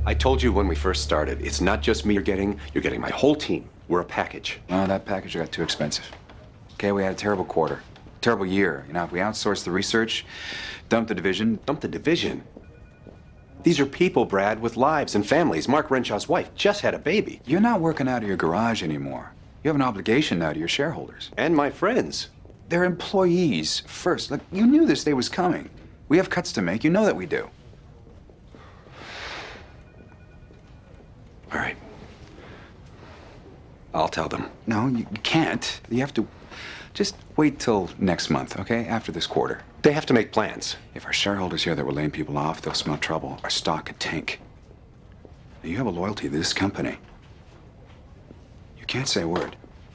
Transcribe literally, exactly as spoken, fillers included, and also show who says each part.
Speaker 1: I told you when we first started, it's not just me you're getting, you're getting my whole team. We're a package.
Speaker 2: No, that package got too expensive. Okay, we had a terrible quarter. Terrible year. You know, if we outsource the research, dump the division.
Speaker 1: Dump the division? These are people, Brad, with lives and families. Mark Renshaw's wife just had a baby.
Speaker 2: You're not working out of your garage anymore. You have an obligation now to your shareholders.
Speaker 1: And my friends.
Speaker 2: They're employees first. Look, you knew this day was coming. We have cuts to make. You know that we do.
Speaker 1: All right. I'll tell them.
Speaker 2: No, you can't. You have to just wait till next month, okay? After this quarter.
Speaker 1: They have to make plans.
Speaker 2: If our shareholders hear that we're laying people off, they'll smell trouble. Our stock could tank. Now, you have a loyalty to this company. You can't say a word.